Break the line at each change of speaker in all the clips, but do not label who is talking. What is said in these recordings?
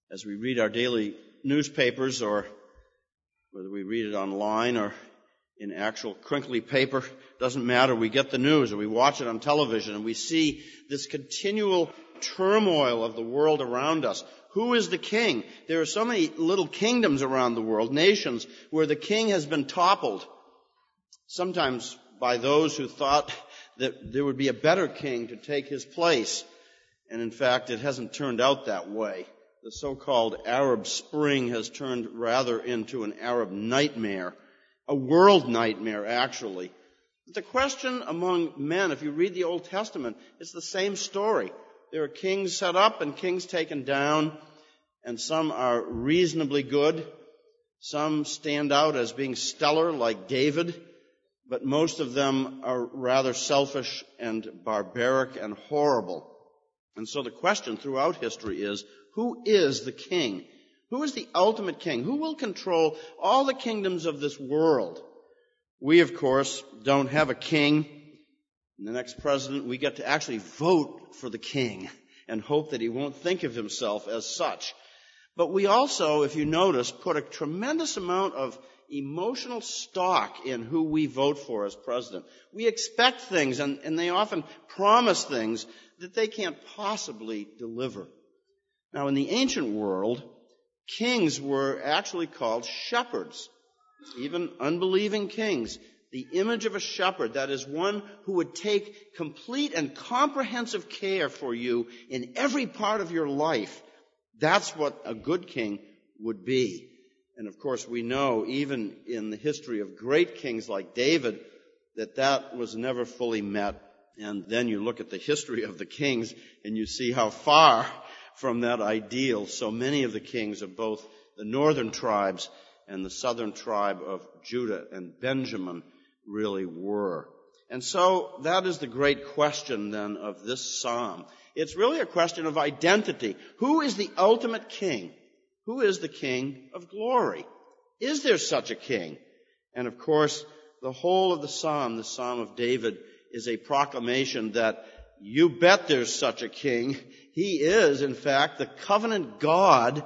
as we read our daily newspapers, or whether we read it online or in actual crinkly paper, doesn't matter. We get the news, or we watch it on television, and we see this continual turmoil of the world around us. Who is the king? There are so many little kingdoms around the world, nations, where the king has been toppled, sometimes by those who thought that there would be a better king to take his place. And in fact, it hasn't turned out that way. The so-called Arab Spring has turned rather into an Arab nightmare, a world nightmare, actually. But the question among men, if you read the Old Testament, it's the same story. There are kings set up and kings taken down, and some are reasonably good. Some stand out as being stellar, like David, but most of them are rather selfish and barbaric and horrible. And so the question throughout history is, who is the king? Who is the ultimate king? Who will control all the kingdoms of this world? We, of course, don't have a king. In the next president, we get to actually vote for the king and hope that he won't think of himself as such. But we also, if you notice, put a tremendous amount of emotional stock in who we vote for as president. We expect things, and they often promise things that they can't possibly deliver. Now, in the ancient world, kings were actually called shepherds, even unbelieving kings. The image of a shepherd, that is one who would take complete and comprehensive care for you in every part of your life. That's what a good king would be. And of course, we know, even in the history of great kings like David, that was never fully met. And then you look at the history of the kings, and you see how far from that ideal so many of the kings of both the northern tribes and the southern tribe of Judah and Benjamin really were. And so that is the great question then of this psalm. It's really a question of identity. Who is the ultimate king? Who is the King of glory? Is there such a king? And of course, the whole of the psalm of David, is a proclamation that you bet there's such a king. He is, in fact, the covenant God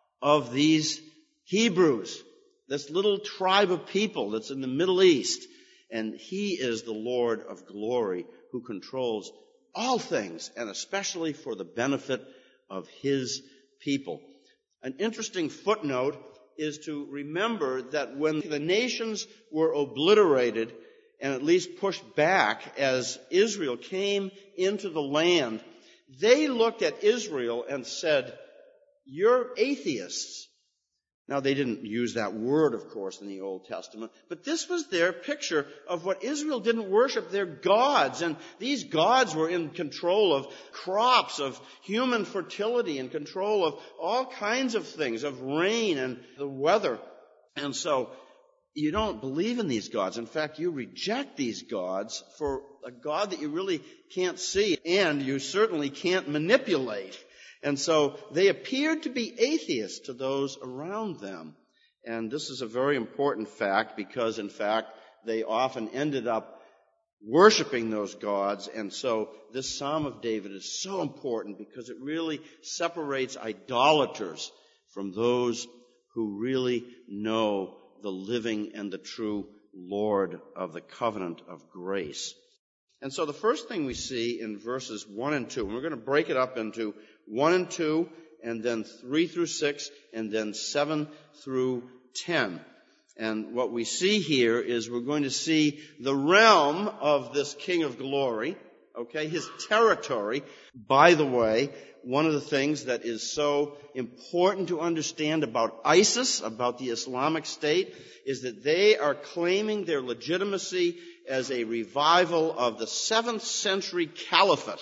of these Hebrews, this little tribe of people that's in the Middle East. And he is the Lord of glory who controls all things, and especially for the benefit of his people. An interesting footnote is to remember that when the nations were obliterated and at least pushed back as Israel came into the land, they looked at Israel and said, "You're atheists." Now, they didn't use that word, of course, in the Old Testament, but this was their picture of what Israel didn't worship, their gods. And these gods were in control of crops, of human fertility, in control of all kinds of things, of rain and the weather. And so you don't believe in these gods. In fact, you reject these gods for a God that you really can't see, and you certainly can't manipulate. And so they appeared to be atheists to those around them. And this is a very important fact because, in fact, they often ended up worshiping those gods. And so this Psalm of David is so important because it really separates idolaters from those who really know the living and the true Lord of the covenant of grace. And so the first thing we see in verses 1 and 2, and we're going to break it up into 1 and 2, and then 3 through 6, and then 7 through 10. And what we see here is we're going to see the realm of this King of Glory, okay, his territory. By the way, one of the things that is so important to understand about ISIS, about the Islamic State, is that they are claiming their legitimacy as a revival of the 7th century caliphate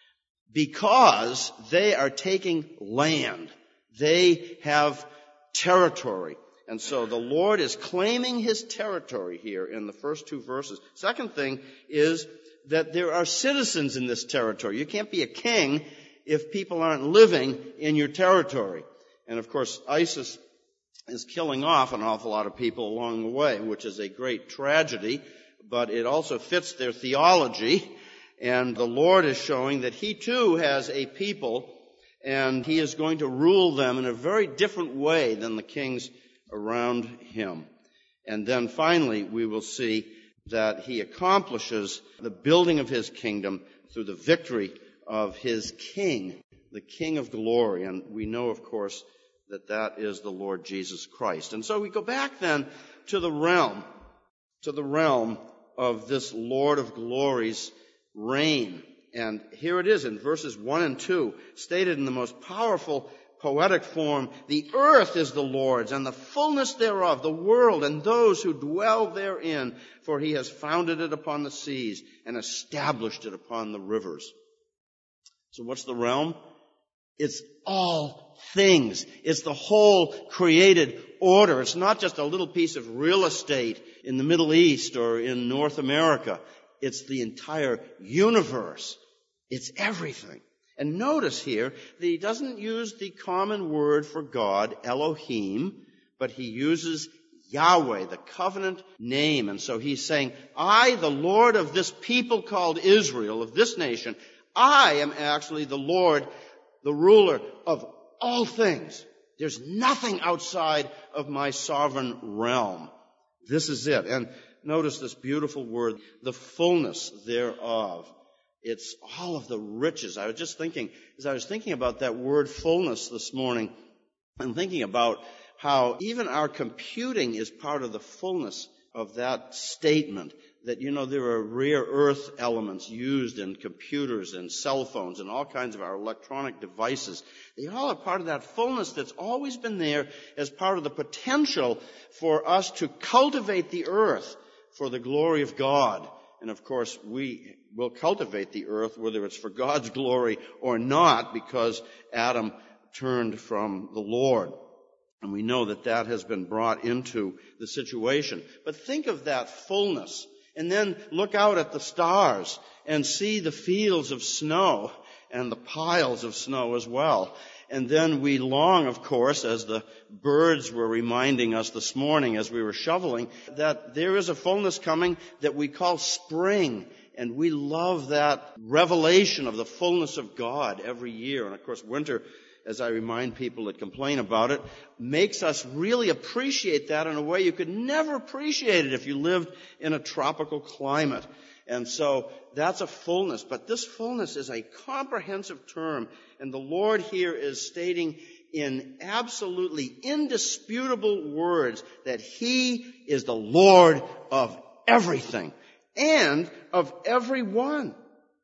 because they are taking land. They have territory. And so the Lord is claiming his territory here in the first 2 verses. Second thing is that there are citizens in this territory. You can't be a king if people aren't living in your territory. And of course, ISIS is killing off an awful lot of people along the way, which is a great tragedy, but it also fits their theology. And the Lord is showing that he too has a people, and he is going to rule them in a very different way than the kings around him. And then finally, we will see that he accomplishes the building of his kingdom through the victory of his king, the King of glory. And we know, of course, that that is the Lord Jesus Christ. And so we go back then to the realm of this Lord of glory's reign. And here it is in verses 1 and 2, stated in the most powerful poetic form: the earth is the Lord's, and the fullness thereof, the world, and those who dwell therein. For he has founded it upon the seas, and established it upon the rivers. So what's the realm? It's all things. It's the whole created order. It's not just a little piece of real estate in the Middle East or in North America. It's the entire universe. It's everything. And notice here that he doesn't use the common word for God, Elohim, but he uses Yahweh, the covenant name. And so he's saying, I, the Lord of this people called Israel, of this nation, I am actually the Lord, the ruler of all things. There's nothing outside of my sovereign realm. This is it. And notice this beautiful word, the fullness thereof. It's all of the riches. I was just thinking, as I was thinking about that word fullness this morning, I'm thinking about how even our computing is part of the fullness of that statement. That, there are rare earth elements used in computers and cell phones and all kinds of our electronic devices. They all are part of that fullness that's always been there as part of the potential for us to cultivate the earth for the glory of God. And of course, we will cultivate the earth, whether it's for God's glory or not, because Adam turned from the Lord. And we know that that has been brought into the situation. But think of that fullness, and then look out at the stars and see the fields of snow and the piles of snow as well. And then we long, of course, as the birds were reminding us this morning as we were shoveling, that there is a fullness coming that we call spring. And we love that revelation of the fullness of God every year. And of course, winter, as I remind people that complain about it, makes us really appreciate that in a way you could never appreciate it if you lived in a tropical climate. And so that's a fullness. But this fullness is a comprehensive term. And the Lord here is stating in absolutely indisputable words that he is the Lord of everything and of everyone,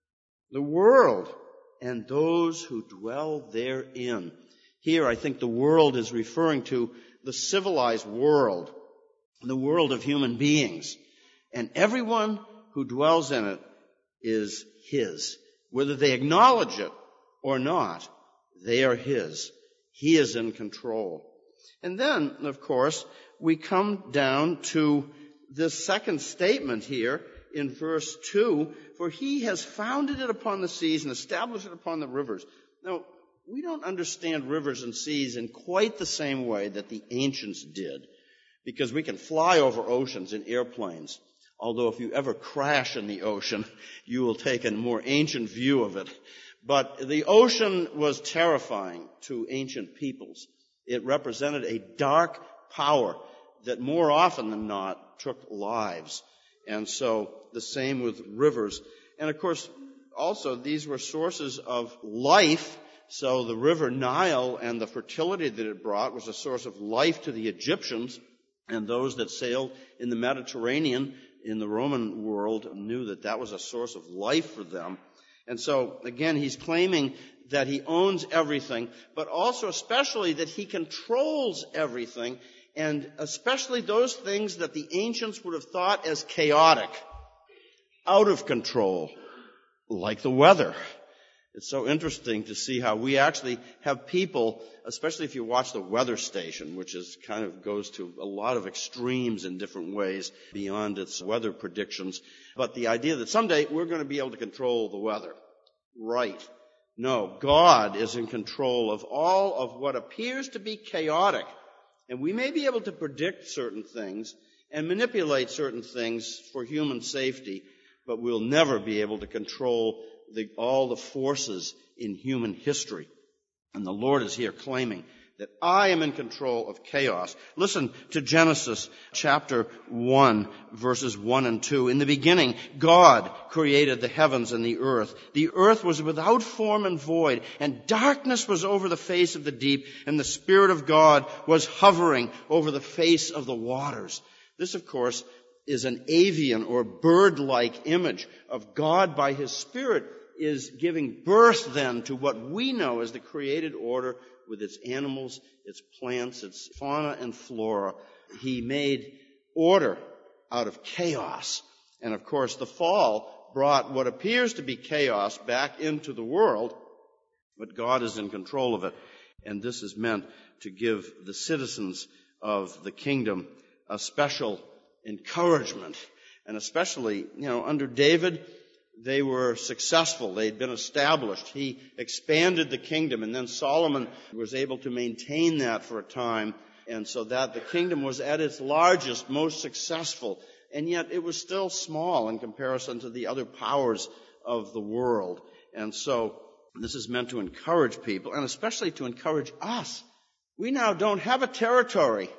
the world, and those who dwell therein. Here, I think the world is referring to the civilized world, the world of human beings. And everyone who dwells in it is his. Whether they acknowledge it or not, they are his. He is in control. And then, of course, we come down to this second statement here in verse 2, for he has founded it upon the seas and established it upon the rivers. Now, we don't understand rivers and seas in quite the same way that the ancients did, because we can fly over oceans in airplanes. Although if you ever crash in the ocean, you will take a more ancient view of it. But the ocean was terrifying to ancient peoples. It represented a dark power that more often than not took lives. And so the same with rivers. And of course, also these were sources of life. So the river Nile and the fertility that it brought was a source of life to the Egyptians, and those that sailed in the Mediterranean in the Roman world knew that that was a source of life for them. And so, again, he's claiming that he owns everything, but also especially that he controls everything, and especially those things that the ancients would have thought as chaotic, out of control, like the weather. It's so interesting to see how we actually have people, especially if you watch the weather station, which is kind of goes to a lot of extremes in different ways beyond its weather predictions. But the idea that someday we're going to be able to control the weather. Right. No, God is in control of all of what appears to be chaotic. And we may be able to predict certain things and manipulate certain things for human safety, but we'll never be able to control all the forces in human history. And the Lord is here claiming that I am in control of chaos. Listen to Genesis chapter 1, verses 1 and 2. In the beginning, God created the heavens and the earth. The earth was without form and void, and darkness was over the face of the deep, and the Spirit of God was hovering over the face of the waters. This, of course, is an avian or bird-like image of God by His Spirit is giving birth then to what we know as the created order with its animals, its plants, its fauna and flora. He made order out of chaos. And of course, the fall brought what appears to be chaos back into the world, but God is in control of it. And this is meant to give the citizens of the kingdom a special encouragement. And especially, under David, they were successful. They'd been established. He expanded the kingdom, and then Solomon was able to maintain that for a time, and so that the kingdom was at its largest, most successful, and yet it was still small in comparison to the other powers of the world. And so this is meant to encourage people, and especially to encourage us. We now don't have a territory.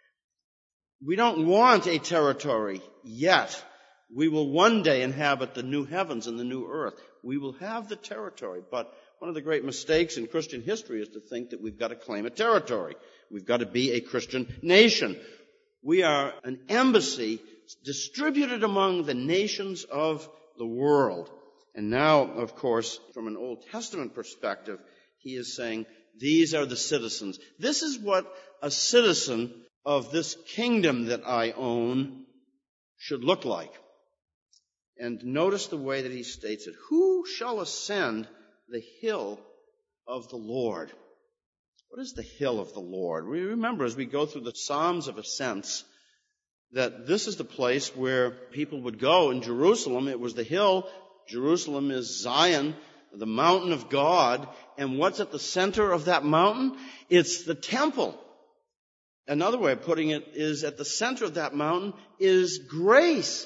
We don't want a territory yet. We will one day inhabit the new heavens and the new earth. We will have the territory. But one of the great mistakes in Christian history is to think that we've got to claim a territory. We've got to be a Christian nation. We are an embassy distributed among the nations of the world. And now, of course, from an Old Testament perspective, he is saying, these are the citizens. This is what a citizen of this kingdom that I own should look like. And notice the way that he states it. Who shall ascend the hill of the Lord? What is the hill of the Lord? We remember as we go through the Psalms of Ascents that this is the place where people would go in Jerusalem. It was the hill. Jerusalem is Zion, the mountain of God. And what's at the center of that mountain? It's the temple. Another way of putting it is at the center of that mountain is grace.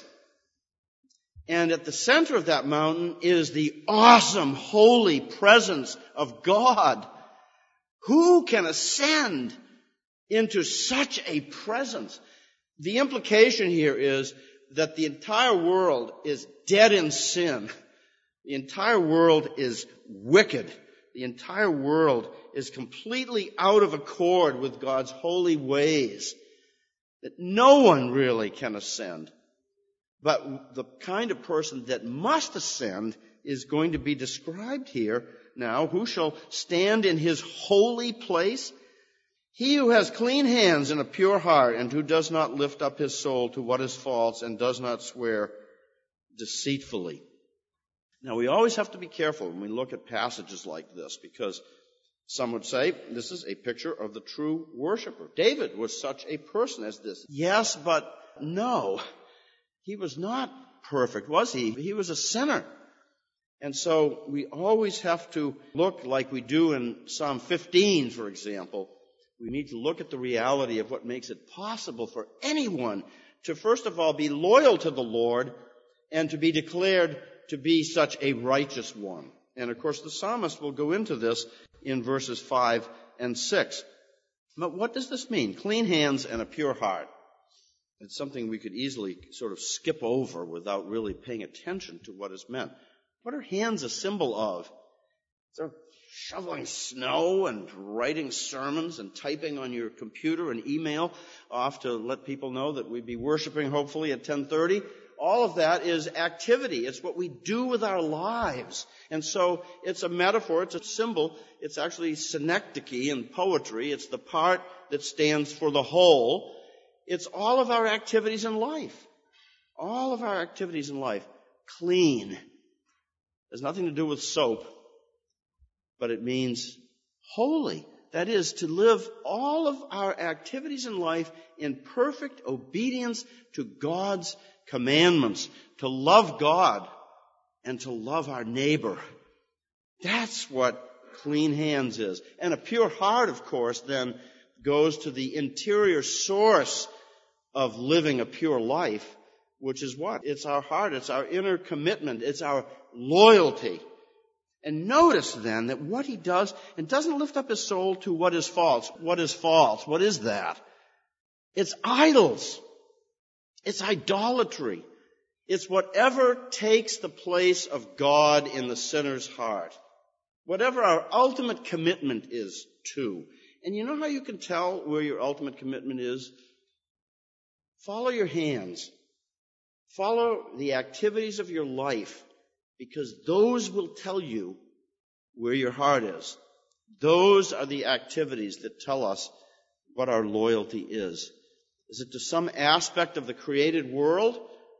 And at the center of that mountain is the awesome, holy presence of God. Who can ascend into such a presence? The implication here is that the entire world is dead in sin. The entire world is wicked. The entire world is completely out of accord with God's holy ways. That no one really can ascend. But the kind of person that must ascend is going to be described here now. Who shall stand in his holy place? He who has clean hands and a pure heart, and who does not lift up his soul to what is false, and does not swear deceitfully. Now, we always have to be careful when we look at passages like this, because some would say this is a picture of the true worshiper. David was such a person as this. Yes, but no. He was not perfect, was he? He was a sinner. And so we always have to look like we do in Psalm 15, for example. We need to look at the reality of what makes it possible for anyone to, first of all, be loyal to the Lord and to be declared to be such a righteous one. And, of course, the psalmist will go into this in verses 5 and 6. But what does this mean? Clean hands and a pure heart. It's something we could easily sort of skip over without really paying attention to what is meant. What are hands a symbol of? They're shoveling snow and writing sermons and typing on your computer and email off to let people know that we'd be worshiping hopefully at 10:30. All of that is activity. It's what we do with our lives. And so it's a metaphor, it's a symbol. It's actually synecdoche in poetry. It's the part that stands for the whole. It's all of our activities in life. All of our activities in life. Clean. Has nothing to do with soap, but it means holy. That is, to live all of our activities in life in perfect obedience to God's commandments. To love God and to love our neighbor. That's what clean hands is. And a pure heart, of course, then goes to the interior source of living a pure life, which is what? It's our heart. It's our inner commitment. It's our loyalty. And notice then that what he does, and doesn't lift up his soul to what is false. What is false? What is that? It's idols. It's idolatry. It's whatever takes the place of God in the sinner's heart. Whatever our ultimate commitment is to. And you know how you can tell where your ultimate commitment is? Follow your hands. Follow the activities of your life, because those will tell you where your heart is. Those are the activities that tell us what our loyalty is. Is it to some aspect of the created world?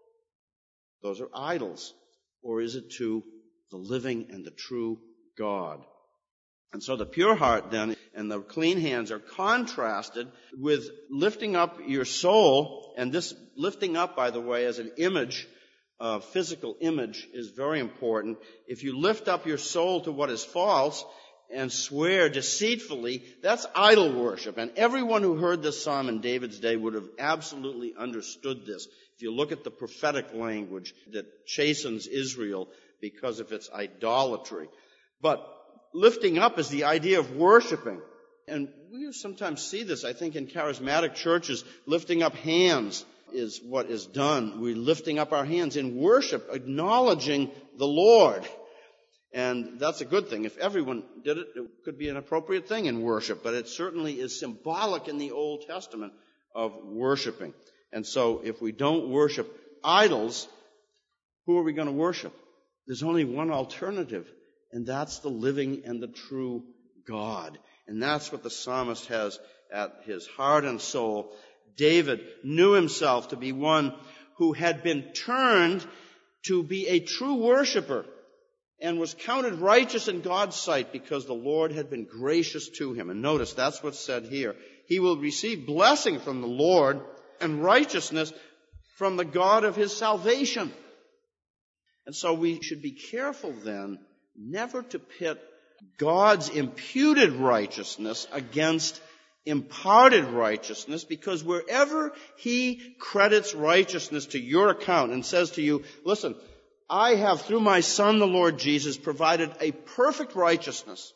Those are idols. Or is it to the living and the true God? And so the pure heart then and the clean hands are contrasted with lifting up your soul. And this lifting up, by the way, as an image, a physical image, is very important. If you lift up your soul to what is false and swear deceitfully, that's idol worship. And everyone who heard this psalm in David's day would have absolutely understood this. If you look at the prophetic language that chastens Israel because of its idolatry. But lifting up is the idea of worshiping. And we sometimes see this, I think, in charismatic churches. Lifting up hands is what is done. We're lifting up our hands in worship, acknowledging the Lord. And that's a good thing. If everyone did it, it could be an appropriate thing in worship. But it certainly is symbolic in the Old Testament of worshiping. And so if we don't worship idols, who are we going to worship? There's only one alternative. And that's the living and the true God. And that's what the psalmist has at his heart and soul. David knew himself to be one who had been turned to be a true worshiper and was counted righteous in God's sight because the Lord had been gracious to him. And notice that's what's said here. He will receive blessing from the Lord and righteousness from the God of his salvation. And so we should be careful then never to pit God's imputed righteousness against imparted righteousness, because wherever he credits righteousness to your account and says to you, listen, I have through my Son, the Lord Jesus, provided a perfect righteousness.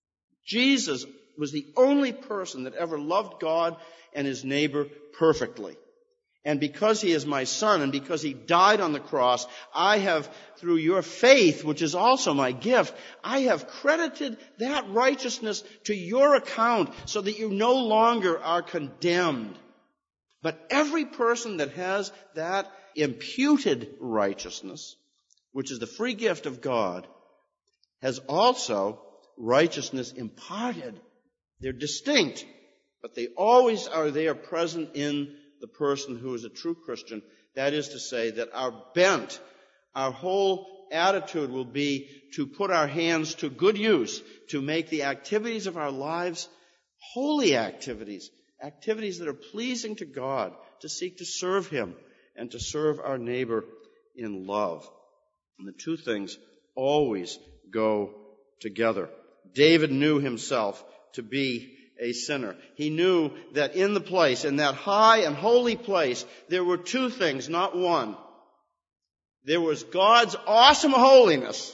Jesus was the only person that ever loved God and his neighbor perfectly. And because he is my son and because he died on the cross, I have, through your faith, which is also my gift, I have credited that righteousness to your account so that you no longer are condemned. But every person that has that imputed righteousness, which is the free gift of God, has also righteousness imparted. They're distinct, but they always are there present in the person who is a true Christian. That is to say that our bent, our whole attitude will be to put our hands to good use, to make the activities of our lives holy activities, activities that are pleasing to God, to seek to serve him and to serve our neighbor in love. And the two things always go together. David knew himself to be a sinner. He knew that in the place, in that high and holy place, there were two things, not one. There was God's awesome holiness.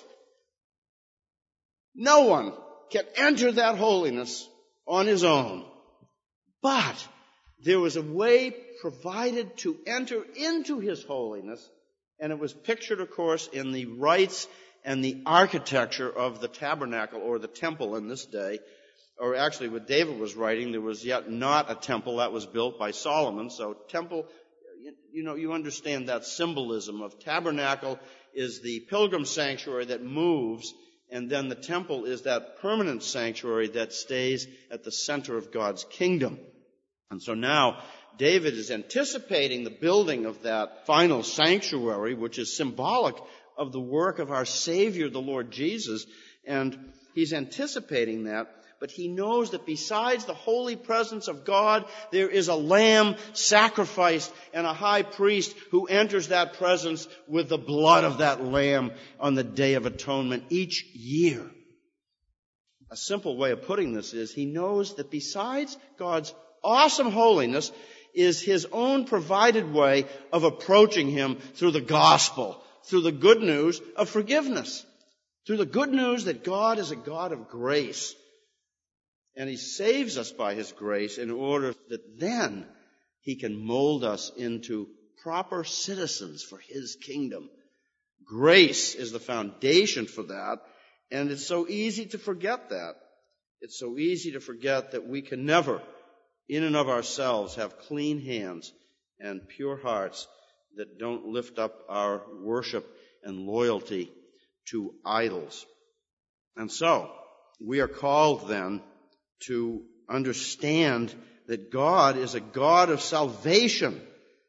No one can enter that holiness on his own. But there was a way provided to enter into his holiness, and it was pictured, of course, in the rites and the architecture of the tabernacle or the temple in this day. Or actually, what David was writing, there was yet not a temple that was built by Solomon. So temple, you understand that symbolism of tabernacle is the pilgrim sanctuary that moves, and then the temple is that permanent sanctuary that stays at the center of God's kingdom. And so now David is anticipating the building of that final sanctuary, which is symbolic of the work of our Savior, the Lord Jesus. And he's anticipating that. But he knows that besides the holy presence of God, there is a lamb sacrificed and a high priest who enters that presence with the blood of that lamb on the Day of Atonement each year. A simple way of putting this is he knows that besides God's awesome holiness is his own provided way of approaching him through the gospel, through the good news of forgiveness. through the good news that God is a God of grace. And He saves us by His grace in order that then He can mold us into proper citizens for His kingdom. Grace is the foundation for that, and it's so easy to forget that. It's so easy to forget that we can never, in and of ourselves, have clean hands and pure hearts that don't lift up our worship and loyalty to idols. And so, we are called then to understand that God is a God of salvation.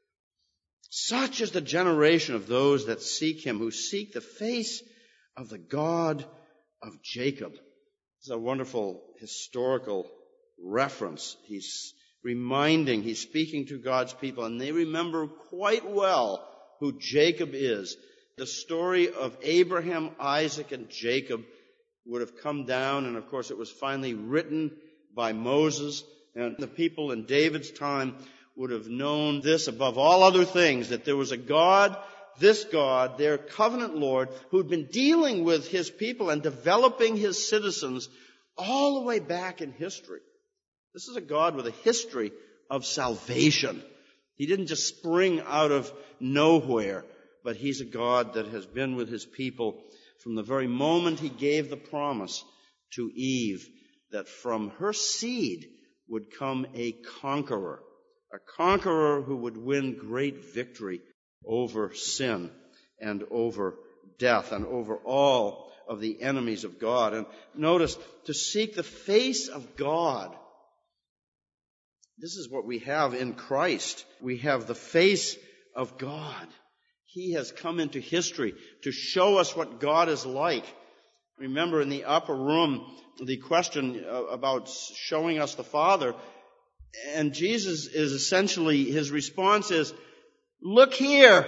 Such is the generation of those that seek Him, who seek the face of the God of Jacob. This is a wonderful historical reference. He's speaking to God's people, and they remember quite well who Jacob is. The story of Abraham, Isaac, and Jacob would have come down, and of course it was finally written by Moses, and the people in David's time would have known this above all other things, that there was a God, this God, their covenant Lord, who'd been dealing with His people and developing His citizens all the way back in history. This is a God with a history of salvation. He didn't just spring out of nowhere, but He's a God that has been with His people from the very moment He gave the promise to Eve that from her seed would come a conqueror who would win great victory over sin and over death and over all of the enemies of God. And notice, to seek the face of God, this is what we have in Christ. We have the face of God. He has come into history to show us what God is like. Remember in the upper room, the question about showing us the Father, and Jesus is essentially, His response is, look here,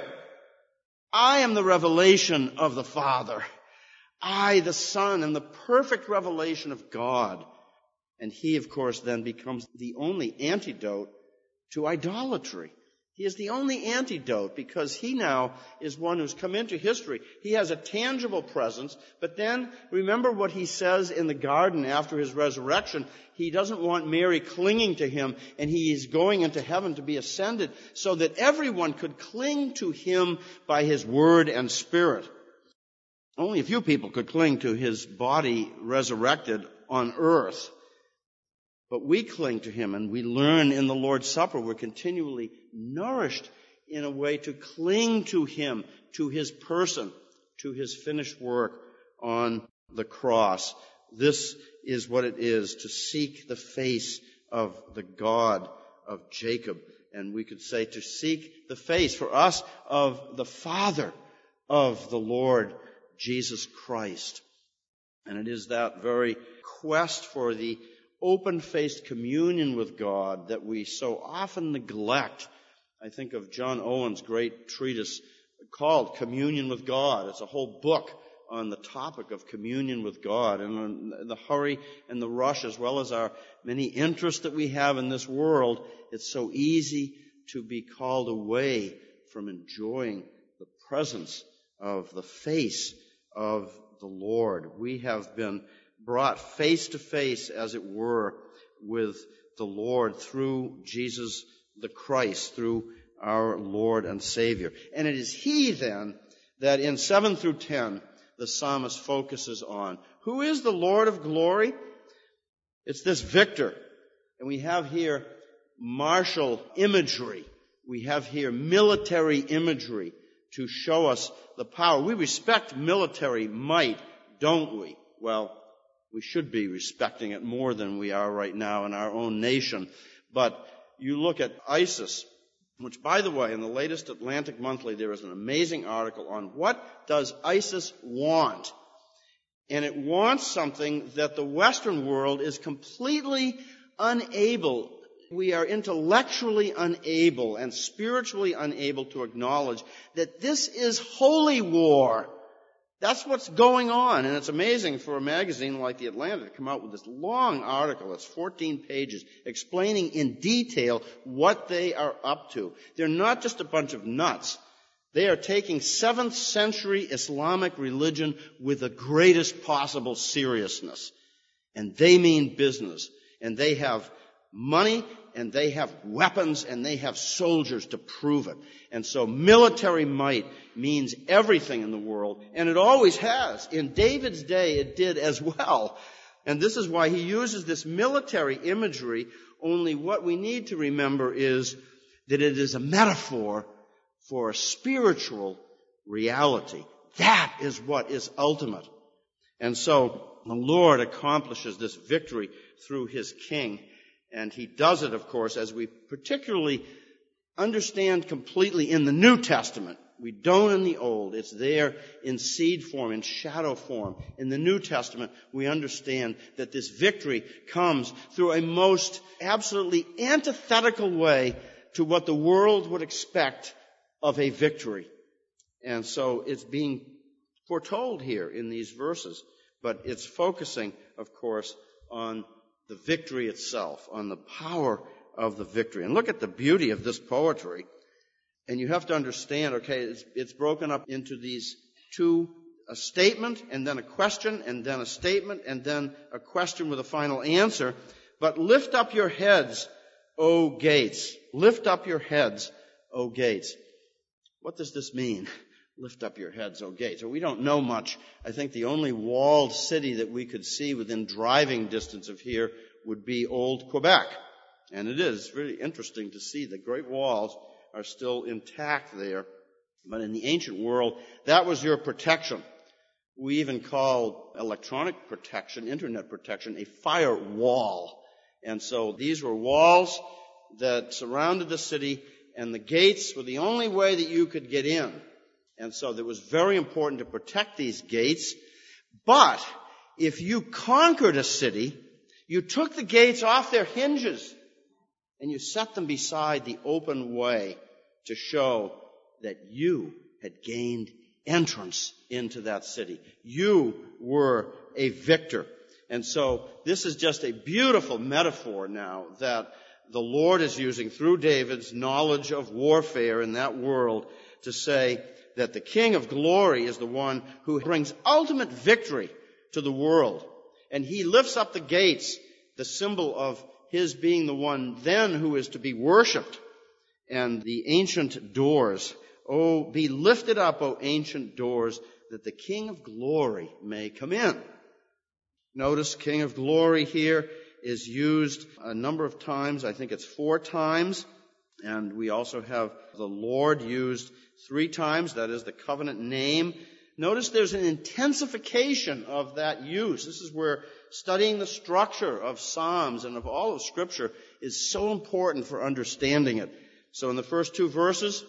I am the revelation of the Father. I, the Son, am the perfect revelation of God. And He, of course, then becomes the only antidote to idolatry. He is the only antidote because He now is one who's come into history. He has a tangible presence, but then remember what He says in the garden after His resurrection. He doesn't want Mary clinging to Him, and He is going into heaven to be ascended so that everyone could cling to Him by His word and Spirit. Only a few people could cling to His body resurrected on earth. But we cling to Him, and we learn in the Lord's Supper. We're continually nourished in a way to cling to Him, to His person, to His finished work on the cross. This is what it is to seek the face of the God of Jacob. And we could say to seek the face for us of the Father of the Lord Jesus Christ. And it is that very quest for the open-faced communion with God that we so often neglect. I think of John Owen's great treatise called Communion with God. It's a whole book on the topic of communion with God, and on the hurry and the rush, as well as our many interests that we have in this world, it's so easy to be called away from enjoying the presence of the face of the Lord. We have been brought face to face, as it were, with the Lord through Jesus the Christ, through our Lord and Savior. And it is He then that in 7 through 10 the psalmist focuses on. Who is the Lord of glory? It's this victor. And we have here martial imagery. We have here military imagery to show us the power. We respect military might, don't we? Well, we should be respecting it more than we are right now in our own nation. But you look at ISIS, which, by the way, in the latest Atlantic Monthly, there is an amazing article on what does ISIS want. And it wants something that the Western world is completely unable. We are intellectually unable and spiritually unable to acknowledge that this is holy war. That's what's going on. And it's amazing for a magazine like The Atlantic to come out with this long article. It's 14 pages explaining in detail what they are up to. They're not just a bunch of nuts. They are taking 7th century Islamic religion with the greatest possible seriousness. And they mean business. And they have money, and they have weapons, and they have soldiers to prove it. And so military might means everything in the world, and it always has. In David's day, it did as well. And this is why he uses this military imagery, only what we need to remember is that it is a metaphor for a spiritual reality. That is what is ultimate. And so the Lord accomplishes this victory through his king. And he does it, of course, as we particularly understand completely in the New Testament. We don't in the Old. It's there in seed form, in shadow form. In the New Testament, we understand that this victory comes through a most absolutely antithetical way to what the world would expect of a victory. And so it's being foretold here in these verses. But it's focusing, of course, on the victory itself, on the power of the victory. And look at the beauty of this poetry. And you have to understand, okay, it's broken up into these two, a statement and then a question and then a statement and then a question with a final answer. But lift up your heads, O gates. Lift up your heads, O gates. What does this mean? Lift up your heads, O gates. Well, we don't know much. I think the only walled city that we could see within driving distance of here would be Old Quebec. And it is really interesting to see the great walls are still intact there. But in the ancient world, that was your protection. We even called electronic protection, internet protection, a firewall. And so these were walls that surrounded the city, and the gates were the only way that you could get in. And so it was very important to protect these gates. But if you conquered a city, you took the gates off their hinges and you set them beside the open way to show that you had gained entrance into that city. You were a victor. And so this is just a beautiful metaphor now that the Lord is using through David's knowledge of warfare in that world to say that the King of Glory is the one who brings ultimate victory to the world. And he lifts up the gates, the symbol of his being the one then who is to be worshipped. And the ancient doors, oh, be lifted up, O ancient doors, that the King of Glory may come in. Notice King of Glory here is used a number of times. I think it's 4 times. And we also have the Lord used 3 times. That is the covenant name. Notice there's an intensification of that use. This is where studying the structure of Psalms and of all of Scripture is so important for understanding it. So in the first 2 verses,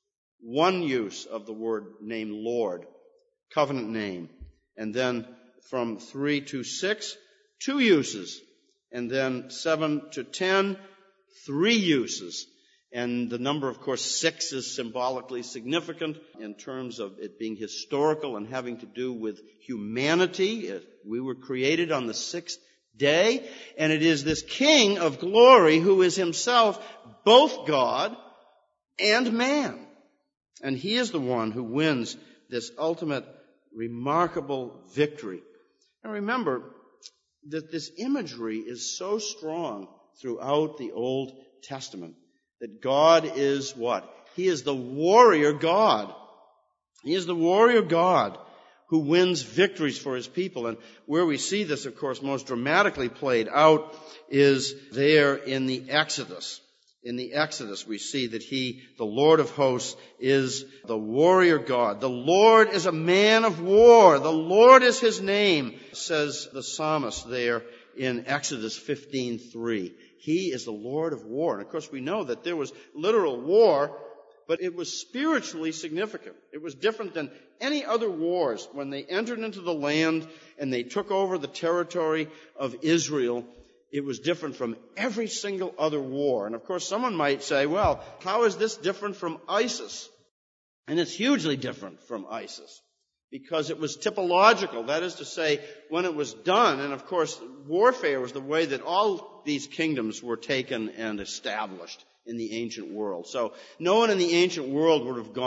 1 use of the word name Lord, covenant name. And then from 3 to 6, 2 uses. And then 7 to 10, 3 uses. And the number, of course, 6 is symbolically significant in terms of it being historical and having to do with humanity. We were created on the 6th day, and it is this King of Glory who is himself both God and man. And he is the one who wins this ultimate remarkable victory. And remember that this imagery is so strong throughout the Old Testament. That God is what? He is the warrior God. He is the warrior God who wins victories for his people. And where we see this, of course, most dramatically played out is there in the Exodus. In the Exodus, we see that he, the Lord of hosts, is the warrior God. The Lord is a man of war. The Lord is his name, says the psalmist there in Exodus 15:3. He is the Lord of war. And of course we know that there was literal war, but it was spiritually significant. It was different than any other wars. When they entered into the land and they took over the territory of Israel, it was different from every single other war. And of course someone might say, well, how is this different from ISIS? And it's hugely different from ISIS. Because it was typological, that is to say, when it was done, and of course warfare was the way that all these kingdoms were taken and established in the ancient world. So no one in the ancient world would have gone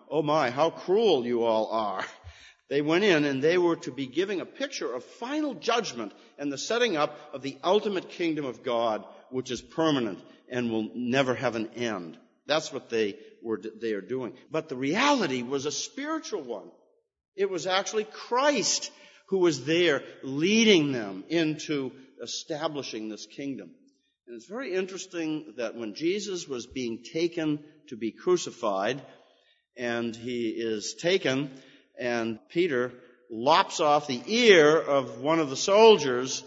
oh my, how cruel you all are. They went in and they were to be giving a picture of final judgment and the setting up of the ultimate kingdom of God, which is permanent and will never have an end. That's what they are doing. But the reality was a spiritual one. It was actually Christ who was there leading them into establishing this kingdom. And it's very interesting that when Jesus was being taken to be crucified, and he is taken, and Peter lops off the ear of one of the soldiers,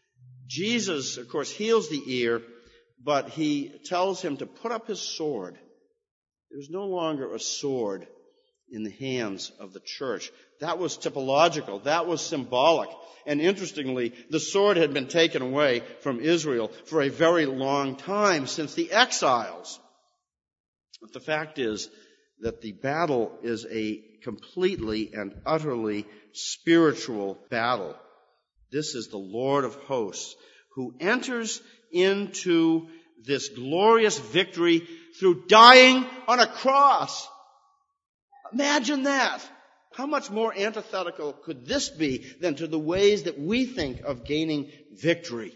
Jesus, of course, heals the ear, but he tells him to put up his sword. There's no longer a sword in the hands of the church. That was typological. That was symbolic. And interestingly, the sword had been taken away from Israel for a very long time, since the exiles. But the fact is that the battle is a completely and utterly spiritual battle. This is the Lord of hosts who enters into this glorious victory through dying on a cross. Imagine that. How much more antithetical could this be than to the ways that we think of gaining victory?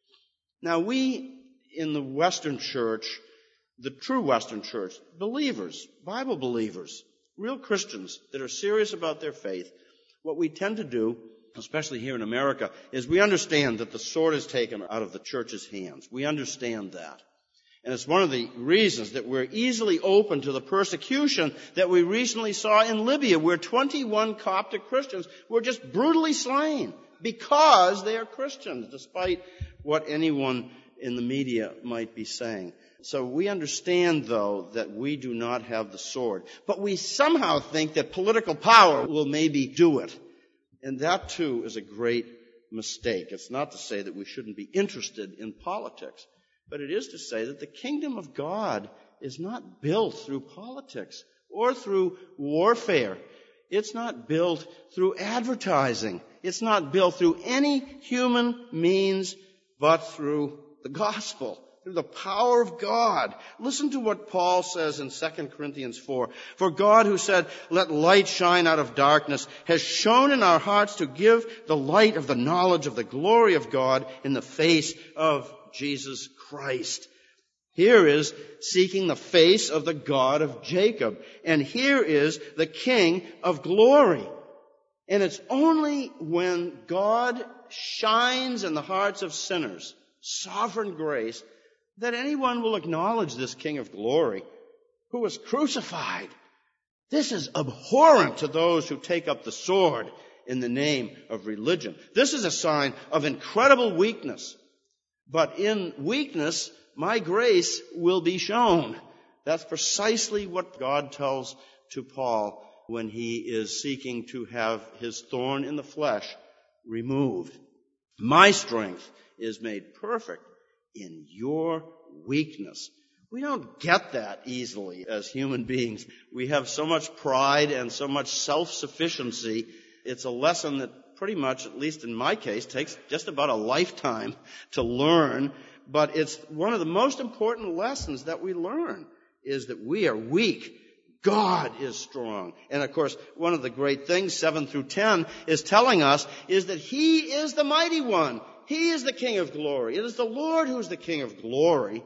Now, we in the Western church, the true Western church, believers, Bible believers, real Christians that are serious about their faith, what we tend to do, especially here in America, is we understand that the sword is taken out of the church's hands. We understand that. And it's one of the reasons that we're easily open to the persecution that we recently saw in Libya, where 21 Coptic Christians were just brutally slain because they are Christians, despite what anyone in the media might be saying. So we understand, though, that we do not have the sword. But we somehow think that political power will maybe do it. And that, too, is a great mistake. It's not to say that we shouldn't be interested in politics. But it is to say that the kingdom of God is not built through politics or through warfare. It's not built through advertising. It's not built through any human means but through the gospel, through the power of God. Listen to what Paul says in 2 Corinthians 4. For God, who said, "Let light shine out of darkness," has shone in our hearts to give the light of the knowledge of the glory of God in the face of Jesus Christ. Here is seeking the face of the God of Jacob. And here is the King of glory. And it's only when God shines in the hearts of sinners, sovereign grace, that anyone will acknowledge this King of glory who was crucified. This is abhorrent to those who take up the sword in the name of religion. This is a sign of incredible weakness. But in weakness, my grace will be shown. That's precisely what God tells to Paul when he is seeking to have his thorn in the flesh removed. My strength is made perfect in your weakness. We don't get that easily as human beings. We have so much pride and so much self-sufficiency. It's a lesson that pretty much, at least in my case, takes just about a lifetime to learn. But it's one of the most important lessons that we learn is that we are weak. God is strong. And of course, one of the great things, 7 through 10, is telling us is that He is the mighty one. He is the King of glory. It is the Lord who is the King of glory.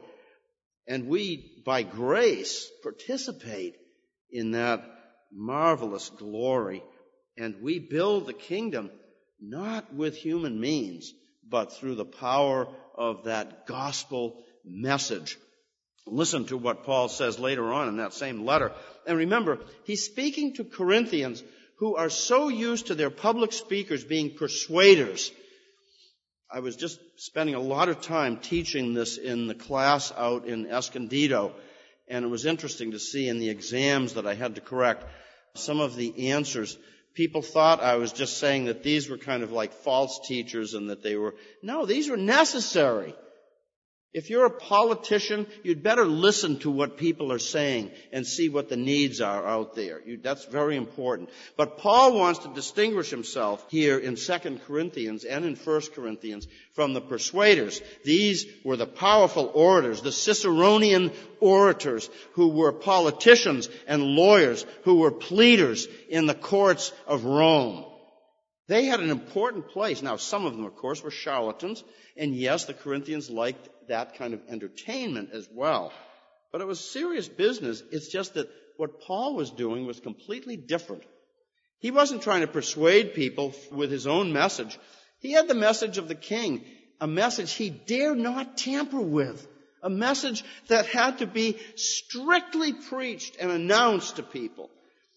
And we, by grace, participate in that marvelous glory. And we build the kingdom not with human means, but through the power of that gospel message. Listen to what Paul says later on in that same letter. And remember, he's speaking to Corinthians who are so used to their public speakers being persuaders. I was just spending a lot of time teaching this in the class out in Escondido, and it was interesting to see in the exams that I had to correct some of the answers. People thought I was just saying that these were kind of like false teachers and that they were... No, these were necessary. If you're a politician, you'd better listen to what people are saying and see what the needs are out there. That's very important. But Paul wants to distinguish himself here in 2 Corinthians and in 1 Corinthians from the persuaders. These were the powerful orators, the Ciceronian orators who were politicians and lawyers, who were pleaders in the courts of Rome. They had an important place. Now, some of them, of course, were charlatans. And yes, the Corinthians liked that kind of entertainment as well. But it was serious business. It's just that what Paul was doing was completely different. He wasn't trying to persuade people with his own message. He had the message of the king, a message he dared not tamper with, a message that had to be strictly preached and announced to people.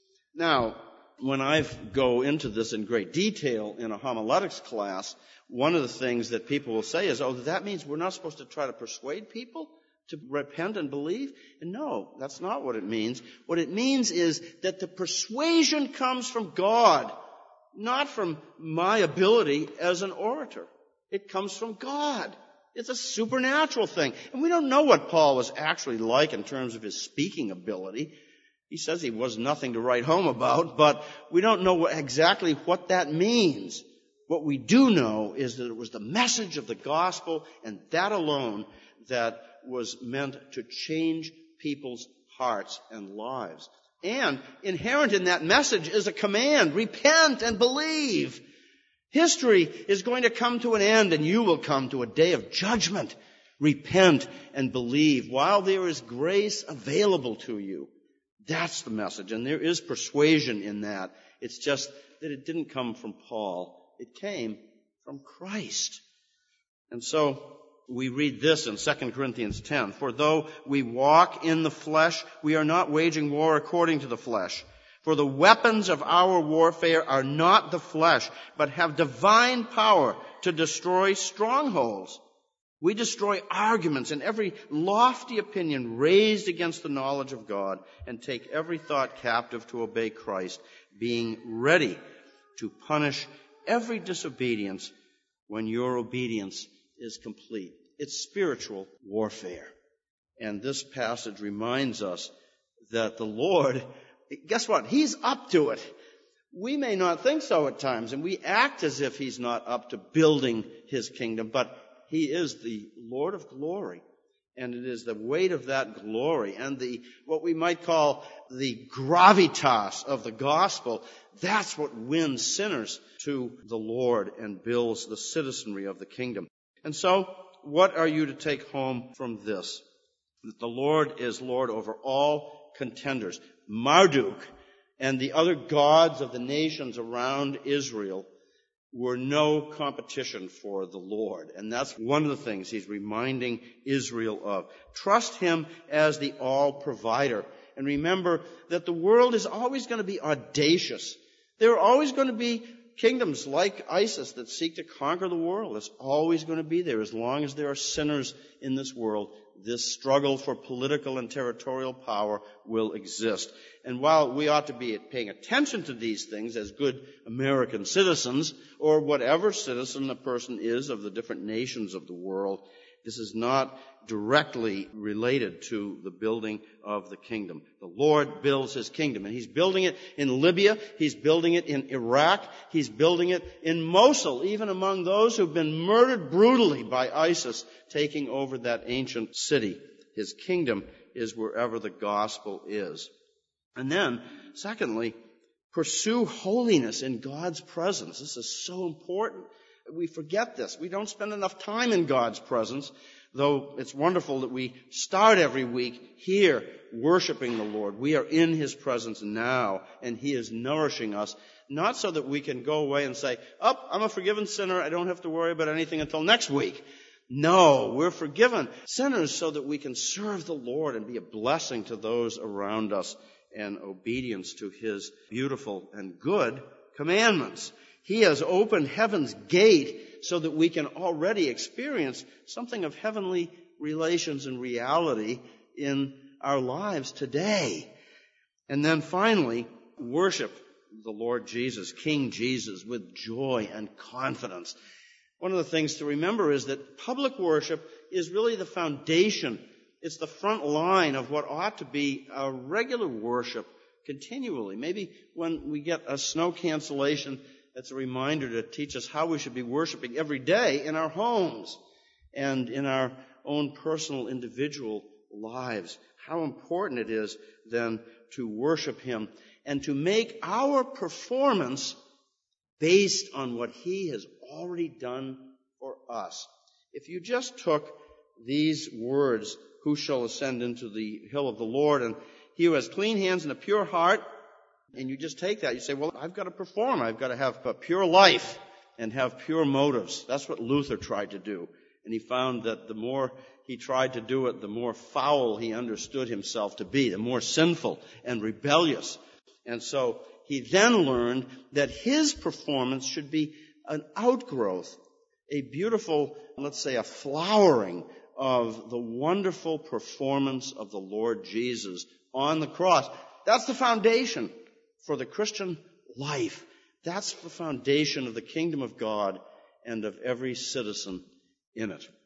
Now, when I go into this in great detail in a homiletics class, one of the things that people will say is, oh, that means we're not supposed to try to persuade people to repent and believe? And no, that's not what it means. What it means is that the persuasion comes from God, not from my ability as an orator. It comes from God. It's a supernatural thing. And we don't know what Paul was actually like in terms of his speaking ability. He says he was nothing to write home about, but we don't know exactly what that means. What we do know is that it was the message of the gospel and that alone that was meant to change people's hearts and lives. And inherent in that message is a command: repent and believe. History is going to come to an end, and you will come to a day of judgment. Repent and believe while there is grace available to you. That's the message, and there is persuasion in that. It's just that it didn't come from Paul. It came from Christ. And so we read this in 2 Corinthians 10. For though we walk in the flesh, we are not waging war according to the flesh. For the weapons of our warfare are not the flesh, but have divine power to destroy strongholds. We destroy arguments and every lofty opinion raised against the knowledge of God, and take every thought captive to obey Christ, being ready to punish every disobedience when your obedience is complete. It's spiritual warfare. And this passage reminds us that the Lord, guess what? He's up to it. We may not think so at times, and we act as if He's not up to building His kingdom, but He is the Lord of glory. And it is the weight of that glory and what we might call the gravitas of the gospel. That's what wins sinners to the Lord and builds the citizenry of the kingdom. And so, what are you to take home from this? That the Lord is Lord over all contenders. Marduk and the other gods of the nations around Israel were no competition for the Lord. And that's one of the things He's reminding Israel of. Trust Him as the all-provider. And remember that the world is always going to be audacious. There are always going to be kingdoms like ISIS that seek to conquer the world. It's always going to be there. As long as there are sinners in this world, this struggle for political and territorial power will exist. And while we ought to be paying attention to these things as good American citizens, or whatever citizen a person is of the different nations of the world, this is not directly related to the building of the kingdom. The Lord builds His kingdom, and He's building it in Libya, He's building it in Iraq, He's building it in Mosul, even among those who've been murdered brutally by ISIS taking over that ancient city. His kingdom is wherever the gospel is. And then, secondly, pursue holiness in God's presence. This is so important. We forget this. We don't spend enough time in God's presence, though it's wonderful that we start every week here worshiping the Lord. We are in His presence now, and He is nourishing us, not so that we can go away and say, I'm a forgiven sinner. I don't have to worry about anything until next week. No, we're forgiven sinners so that we can serve the Lord and be a blessing to those around us, and obedience to His beautiful and good commandments. He has opened heaven's gate so that we can already experience something of heavenly relations and reality in our lives today. And then finally, worship the Lord Jesus, King Jesus, with joy and confidence. One of the things to remember is that public worship is really the foundation. It's the front line of what ought to be a regular worship continually. Maybe when we get a snow cancellation, that's a reminder to teach us how we should be worshiping every day in our homes and in our own personal individual lives. How important it is then to worship Him and to make our performance based on what He has already done for us. If you just took these words, who shall ascend into the hill of the Lord, and he who has clean hands and a pure heart, and you just take that, you say, well, I've got to perform. I've got to have a pure life and have pure motives. That's what Luther tried to do. And he found that the more he tried to do it, the more foul he understood himself to be, the more sinful and rebellious. And so he then learned that his performance should be an outgrowth, a beautiful, let's say, a flowering of the wonderful performance of the Lord Jesus on the cross. That's the foundation for the Christian life. That's the foundation of the kingdom of God and of every citizen in it.